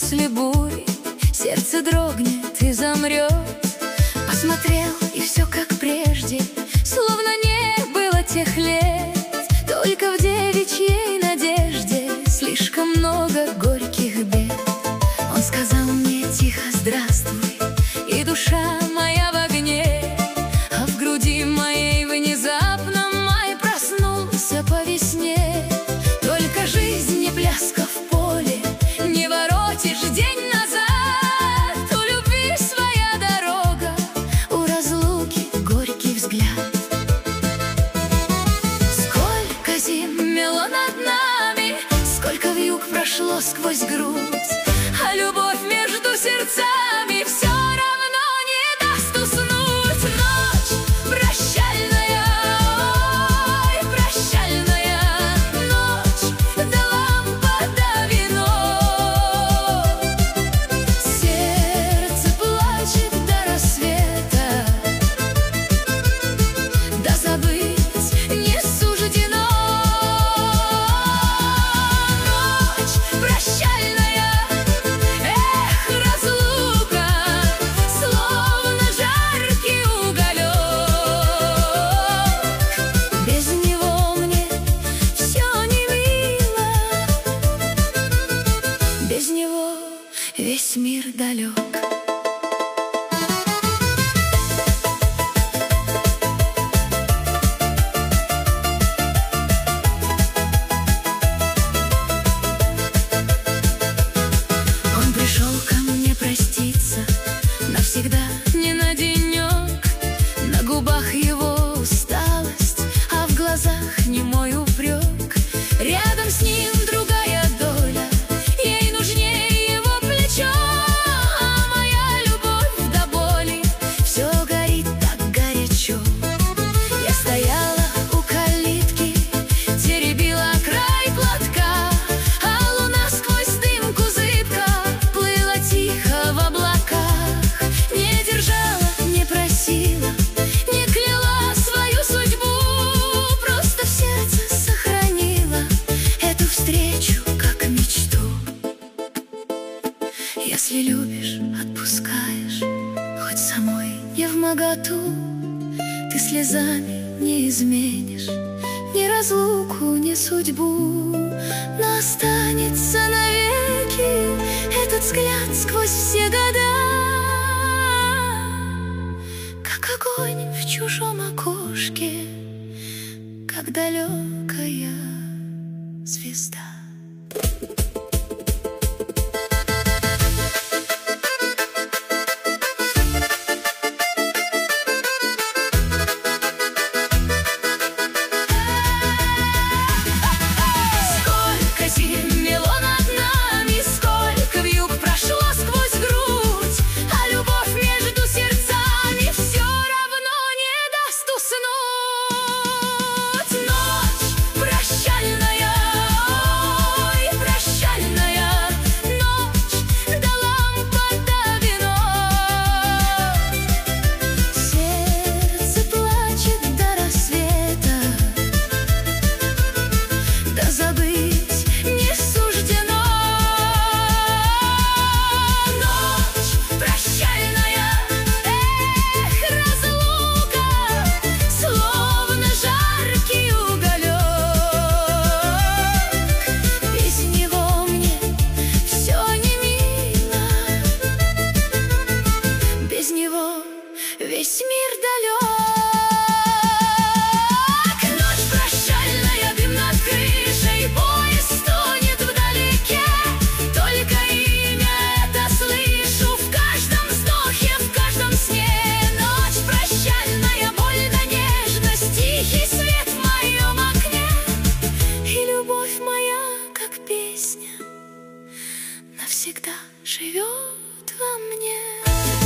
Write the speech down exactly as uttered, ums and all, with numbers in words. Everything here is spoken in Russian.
после бури сердце дрогнет и замрет. Посмотрел, и все как прежде, словно не было тех лет. Только в девичьей надежде слишком много горьких бед. Он сказал мне тихо: здравствуй, и душа моя в огне. А в груди моей внезапно май проснулся по весне. Только жизнь не пляска в поле, не воротишь день назад. У любви своя дорога, у разлуки горький взгляд. Сколько зим мело над нами, сколько вьюг прошло сквозь грудь, а любовь между сердцами все равно не даст уснуть. Ночь прощальная, ой, прощальная ночь, да лампа, да вино. Сердце плачет до рассвета, да забыть не суждено. Ночь прощальная, эх, разлука, словно жаркий уголек. Без него мне все не мило, без него весь мир далек. Он пришел ко мне проститься навсегда, не на денек. На губах его усталость, а в глазах немой упрек. Рядом с ним другая доля, ей нужнее его плечо. А моя любовь до боли все горит так горячо. Я стояла у калитки, теребила край платка, а луна сквозь дымку зыбко плыла тихо в облаках. Не держала, не просила, не кляла свою судьбу, просто в сердце сохранила эту встречу как мечту. Если любишь, отпускаешь, хоть самой не вмоготу, ты слезами не изменишь ни разлуку, ни судьбу. Но останется навеки этот взгляд сквозь все года, как огонь в чужом окошке, как далекая звезда. Сколько зим мело над нами, сколько вьюг прошло сквозь грудь, а любовь между сердцами все равно не даст уснуть. Ночь прощальная, ой, прощальная ночь, да лампа, да вино. Сердце плачет до рассвета, да забыть не суждено. Ночь прощальная, эх, разлука, словно жаркий уголек. Без него мне все не мило, без него весь мир далек. Ночь прощальная, дым над крышей, поезд тонет вдалеке. Только имя это слышу в каждом вздохе, в каждом сне. Ночь прощальная, больно нежность, тихий свет в моем окне. И любовь моя, как песня, навсегда живет во мне.